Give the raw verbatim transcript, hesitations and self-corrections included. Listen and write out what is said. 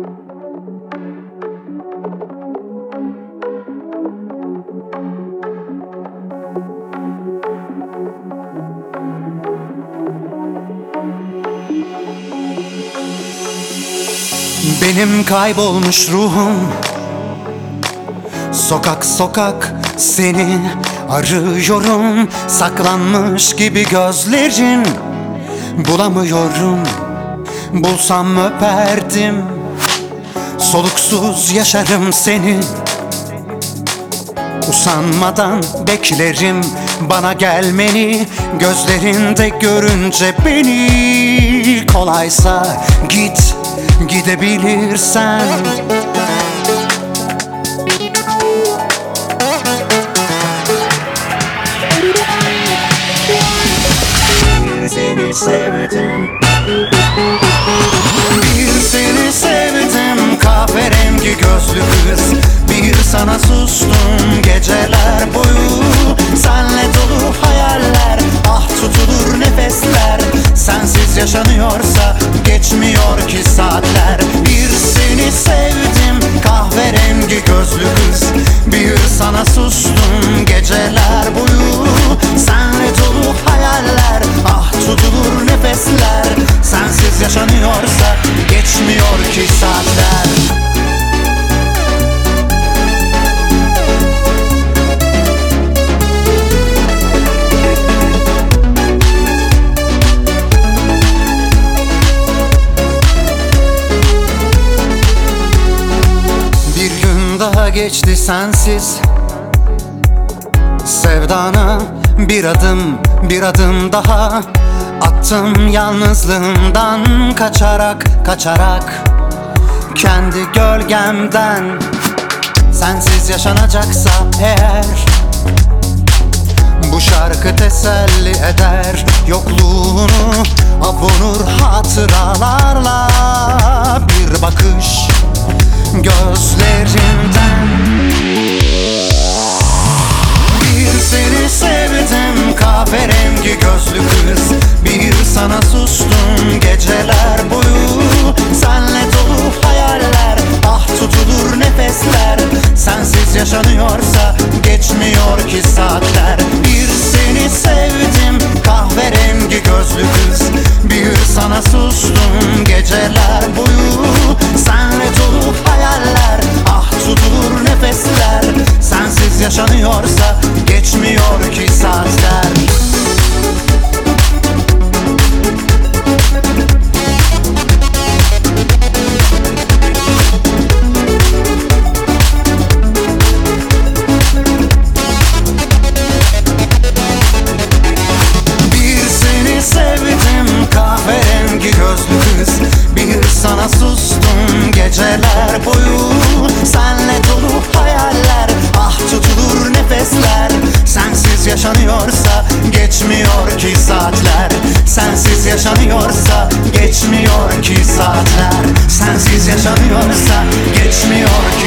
Benim kaybolmuş ruhum sokak sokak seni arıyorum. Saklanmış gibi gözlerin, bulamıyorum. Bulsam öperdim, soluksuz yaşarım seni. Usanmadan beklerim bana gelmeni, gözlerinde görünce beni. Kolaysa git, gidebilirsen. Seni sevdim, Bir seni sevdim, kahverengi gözlü kız. Bir sana sustum geceler boyu. Senle dolu hayaller, ah tutulur nefesler. Sensiz yaşanıyorsa geçmiyor ki saatler. Bir seni sevdim, kahverengi gözlü kız. Bir sana sustum geceler boyu. Senle dolu hayaller, ah tutulur nefesler. Sensiz yaşanıyorsa geçmiyor ki saatler. Bir gün daha geçti sensiz, sevdana bir adım, bir adım daha attım yalnızlığımdan, kaçarak, kaçarak kendi gölgemden. Sensiz yaşanacaksa eğer, bu şarkı teselli eder. Yokluğunu avunur hatıralarla. Bir bakış gözlerinden. Bir seni sevdim, kahverengi gözlü kız. Bir sana sustum geceler boyu. Senle dolu hayaller, ah tutulur nefesler. Sensiz yaşanıyorsa geçmiyor ki saatler. Bir seni sevdim, kahverengi gözlü kız. Bir sana sustum geceler boyu. Senle dolu hayaller, ah tutulur nefesler. Sensiz yaşanıyorsa geçmiyor ki saatler. Bir seni sevdim, kahverengi gözlü kız. Bir sana sustum geceler boyu. Senle dolu hayaller, ah tutulur nefesler. Sensiz yaşanıyorsa geçmiyor ki saatler. Sensiz yaşanıyorsa geçmiyor ki saatler. Sensiz yaşanıyorsa geçmiyor ki